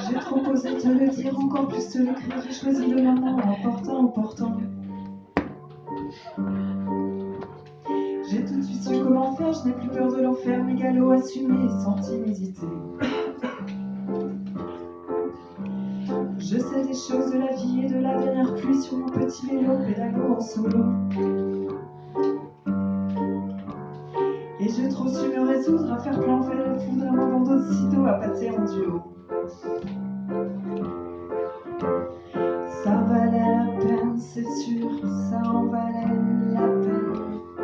J'ai trop osé te le dire, encore plus te l'écrire. J'ai choisi le moment important. J'ai tout de suite su comment faire, je n'ai plus peur de l'enfer. Mégalo assumé, sans timidité. Je sais des choses de la vie et de la dernière pluie sur mon petit vélo, pédalo en solo. Et j'ai trop su me résoudre à faire plan vers le foudre, à m'abandonner aussitôt, à passer en duo. Ça valait la peine, c'est sûr, ça en valait la peine.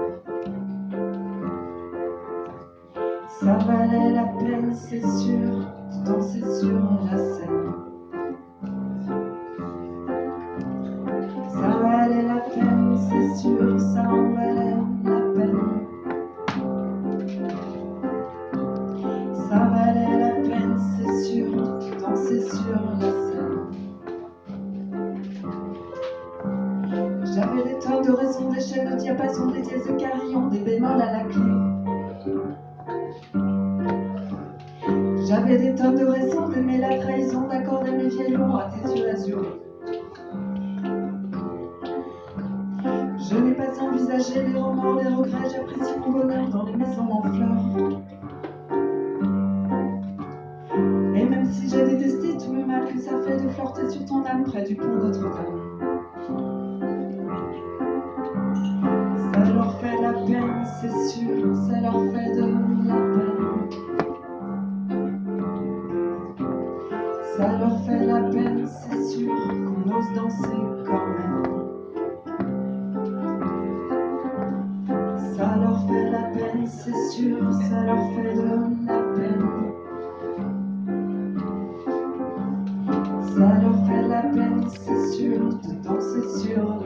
Ça valait la peine, c'est sûr, de danser sur la scène. Ça valait la peine, c'est sûr, ça en valait la peine. Ça valait la peine, c'est sûr, de danser sur la scène. J'avais des tonnes de raisons, des chaînes de diapason, des dièses de carillon, des bémols à la clé. J'avais des tonnes de raisons d'aimer la trahison, d'accorder mes violons à tes yeux azurés. Je n'ai pas envisagé les remords, les regrets, j'apprécie mon bonheur dans les maisons en fleurs. Et même si j'ai détesté tout le mal que ça fait de flirter sur ton âme près du pont Notre-Dame. Ça leur fait la peine, c'est sûr, ça leur fait de la peine. Ça leur fait la peine, c'est sûr, qu'on ose danser quand même. Ça leur fait la peine, c'est sûr, ça leur fait de la peine. Ça leur fait la peine, c'est sûr, de danser sur